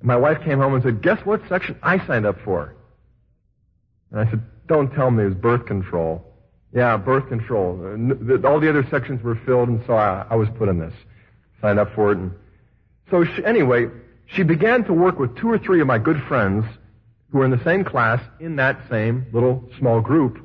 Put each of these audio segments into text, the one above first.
My wife came home and said, guess what section I signed up for? And I said, don't tell me it was birth control. Yeah, birth control. All the other sections were filled, and so I was put in this. Signed up for it. And so anyway, she began to work with 2 or 3 of my good friends who were in the same class in that same little small group.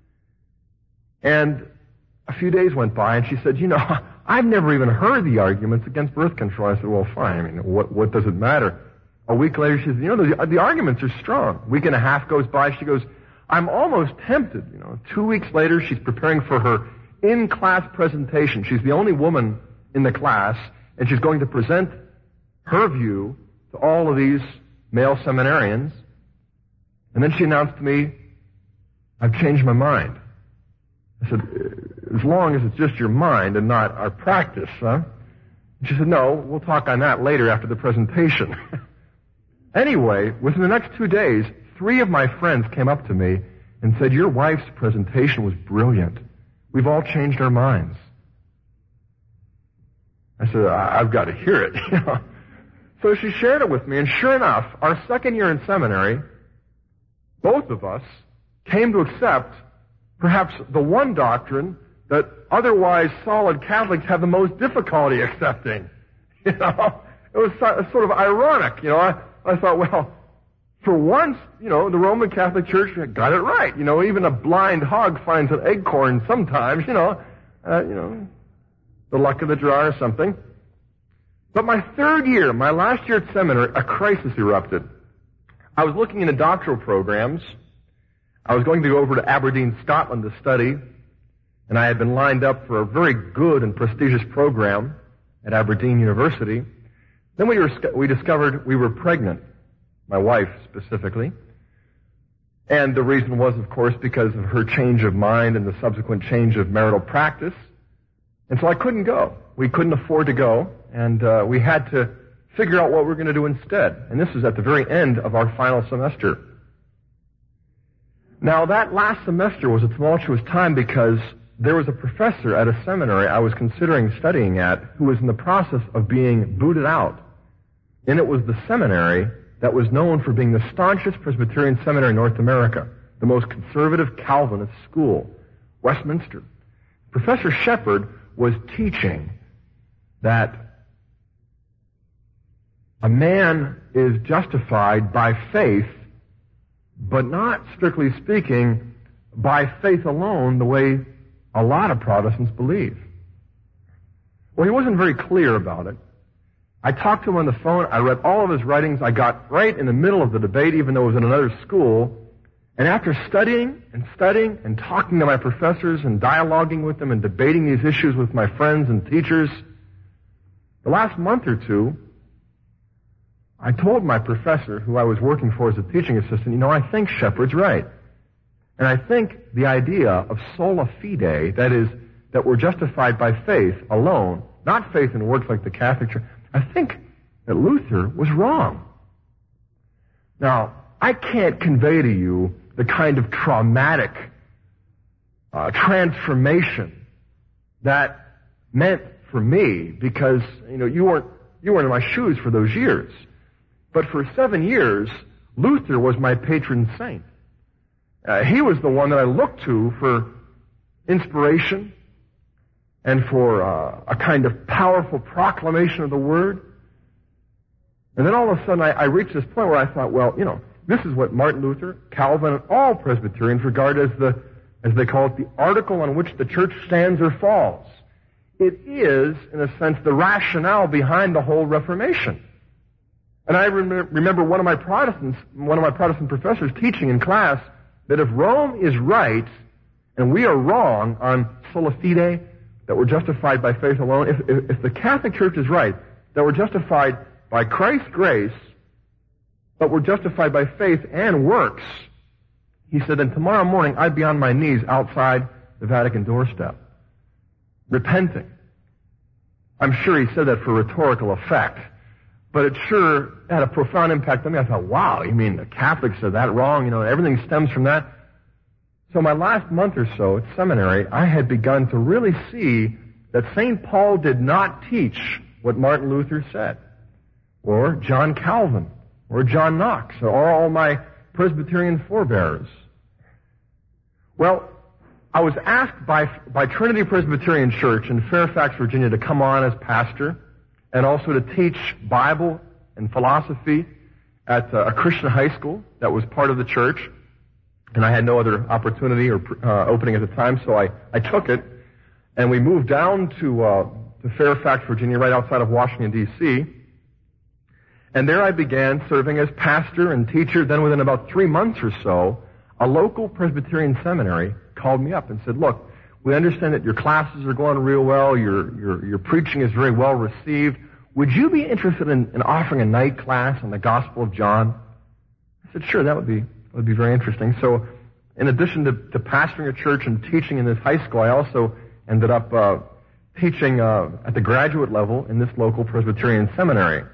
And a few days went by, and she said, I've never even heard the arguments against birth control. I said, well, fine. I mean, what does it matter? A week later, she says, the arguments are strong. A week and a half goes by. She goes, I'm almost tempted. 2 weeks later, she's preparing for her in-class presentation. She's the only woman in the class, and she's going to present her view to all of these male seminarians. And then she announced to me, I've changed my mind. I said, as long as it's just your mind and not our practice, huh? And she said, no, we'll talk on that later after the presentation. Anyway, within the next 2 days, 3 of my friends came up to me and said, your wife's presentation was brilliant. We've all changed our minds. I said, I've got to hear it. So she shared it with me, and sure enough, our second year in seminary, both of us came to accept perhaps the one doctrine that otherwise solid Catholics have the most difficulty accepting. It was sort of ironic. I thought, well, for once, the Roman Catholic Church got it right. Even a blind hog finds an acorn sometimes, the luck of the draw or something. But my third year, my last year at seminary, a crisis erupted. I was looking into doctoral programs. I was going to go over to Aberdeen, Scotland to study, and I had been lined up for a very good and prestigious program at Aberdeen University. Then we discovered we were pregnant, my wife specifically. And the reason was, of course, because of her change of mind and the subsequent change of marital practice. And so I couldn't go. We couldn't afford to go, and we had to figure out what we were going to do instead. And this was at the very end of our final semester. Now, that last semester was a tumultuous time because there was a professor at a seminary I was considering studying at who was in the process of being booted out. And it was the seminary that was known for being the staunchest Presbyterian seminary in North America, the most conservative Calvinist school, Westminster. Professor Shepherd was teaching that a man is justified by faith, but not, strictly speaking, by faith alone the way a lot of Protestants believe. Well, he wasn't very clear about it. I talked to him on the phone. I read all of his writings. I got right in the middle of the debate, even though it was in another school. And after studying and talking to my professors and dialoguing with them and debating these issues with my friends and teachers, the last month or two, I told my professor, who I was working for as a teaching assistant, I think Shepherd's right. And I think the idea of sola fide, that is, that we're justified by faith alone, not faith in works like the Catholic Church, I think that Luther was wrong. Now, I can't convey to you the kind of traumatic transformation that meant for me, because, you weren't in my shoes for those years. But for 7 years, Luther was my patron saint. He was the one that I looked to for inspiration and for a kind of powerful proclamation of the Word. And then all of a sudden I reached this point where I thought, well, this is what Martin Luther, Calvin, and all Presbyterians regard as as they call it, the article on which the church stands or falls. It is, in a sense, the rationale behind the whole Reformation. And I remember one of my Protestant professors teaching in class that if Rome is right and we are wrong on sola fide, that we're justified by faith alone, if the Catholic Church is right, that we're justified by Christ's grace, but we're justified by faith and works, he said, then tomorrow morning I'd be on my knees outside the Vatican doorstep, repenting. I'm sure he said that for rhetorical effect, but it sure had a profound impact on me. I thought, wow, you mean the Catholics are that wrong? Everything stems from that. So my last month or so at seminary, I had begun to really see that St. Paul did not teach what Martin Luther said, or John Calvin, or John Knox, or all my Presbyterian forebears. Well, I was asked by Trinity Presbyterian Church in Fairfax, Virginia, to come on as pastor and also to teach Bible and philosophy at a Christian high school that was part of the church. And I had no other opportunity or opening at the time, so I took it. And we moved down to Fairfax, Virginia, right outside of Washington, D.C. And there I began serving as pastor and teacher. Then within about 3 months or so, a local Presbyterian seminary called me up and said, look, we understand that your classes are going real well, your preaching is very well received. Would you be interested in offering a night class on the Gospel of John? I said, sure, that would be very interesting. So in addition to pastoring a church and teaching in this high school, I also ended up teaching at the graduate level in this local Presbyterian seminary.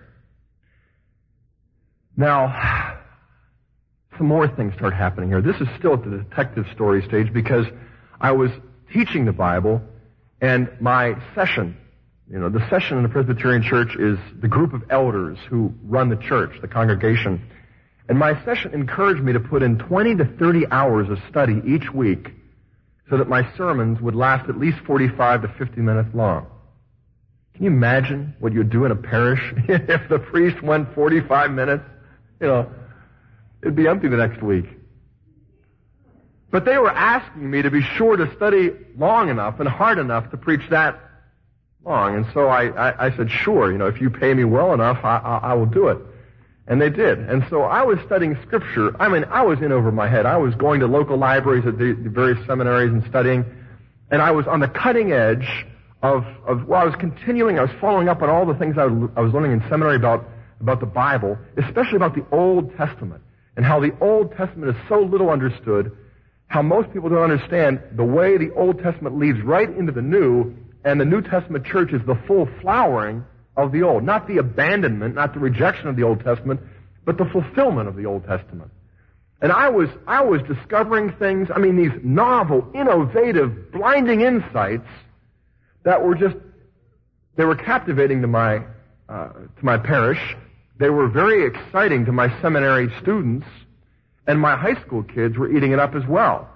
Now, some more things start happening here. This is still at the detective story stage because I was teaching the Bible, and my session, the session in the Presbyterian church is the group of elders who run the church, the congregation. And my session encouraged me to put in 20 to 30 hours of study each week so that my sermons would last at least 45 to 50 minutes long. Can you imagine what you'd do in a parish if the priest went 45 minutes? It'd be empty the next week. But they were asking me to be sure to study long enough and hard enough to preach that long. And so I said, sure, if you pay me well enough, I will do it. And they did. And so I was studying Scripture. I was in over my head. I was going to local libraries at the various seminaries and studying. And I was on the cutting edge I was following up on all the things I was learning in seminary about the Bible, especially about the Old Testament, and how the Old Testament is so little understood, how most people don't understand the way the Old Testament leads right into the New, and the New Testament church is the full flowering of the Old. Not the abandonment, not the rejection of the Old Testament, but the fulfillment of the Old Testament. And I was discovering things, these novel, innovative, blinding insights that they were captivating to my parish. They were very exciting to my seminary students, and my high school kids were eating it up as well.